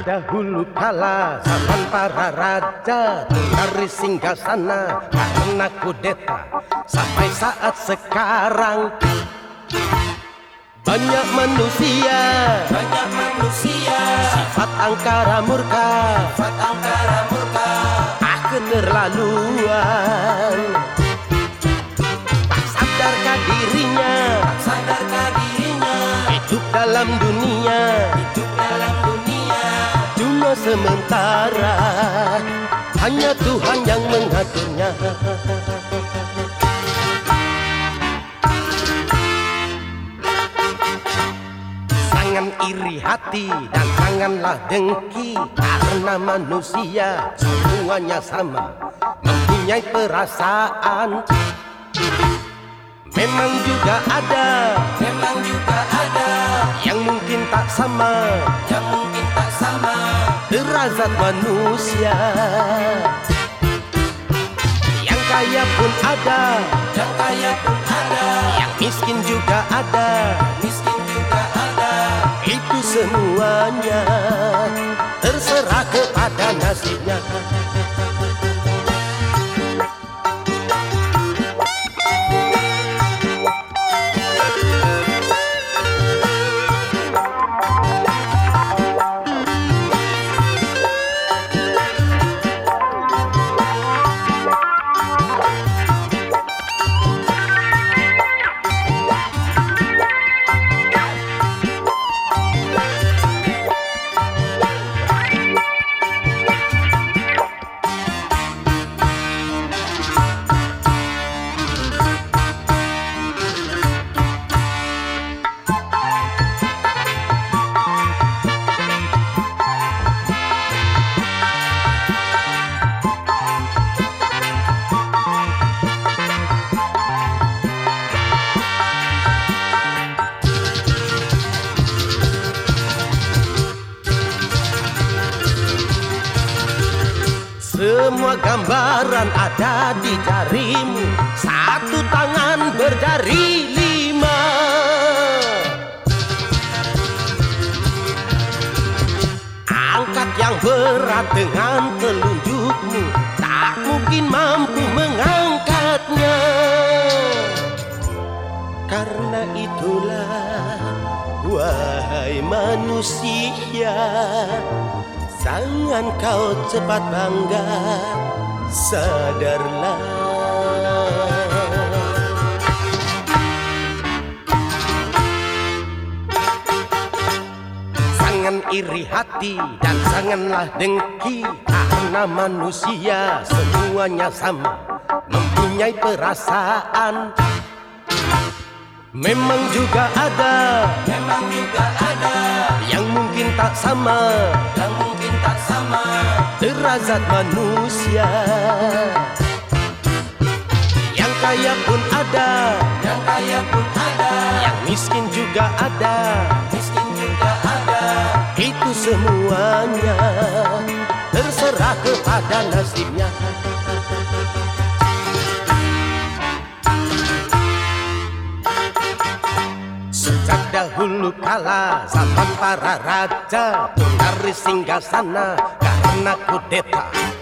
dahulu kala zaman para raja dari singgasana karena kudeta, sampai saat sekarang banyak manusia sifat angkara murka, keterlaluan. Tak sadarkah dirinya hidup dalam dunia cuma sementara, hanya Tuhan yang mengaturnya. Jangan iri hati dan janganlah dengki, karena manusia semuanya sama, mempunyai perasaan. Memang juga ada yang mungkin tak sama derajat manusia. Yang kaya pun ada, yang miskin juga ada. Itu semuanya terserah kepada nasibnya. Semua gambaran ada di jarimu, satu tangan berjari 5. Angkat yang berat dengan telunjukmu, tak mungkin mampu mengangkatnya. Karena itulah, wahai manusia, jangan kau cepat bangga, sadarlah. Jangan iri hati dan janganlah dengki, karena manusia semuanya sama, mempunyai perasaan. Memang juga ada yang mungkin tak sama derajat manusia. Yang kaya pun ada, yang miskin juga ada. Itu semuanya terserah kepada nasibnya. Sejak dahulu kala zaman para raja dari singgasana karena kudeta,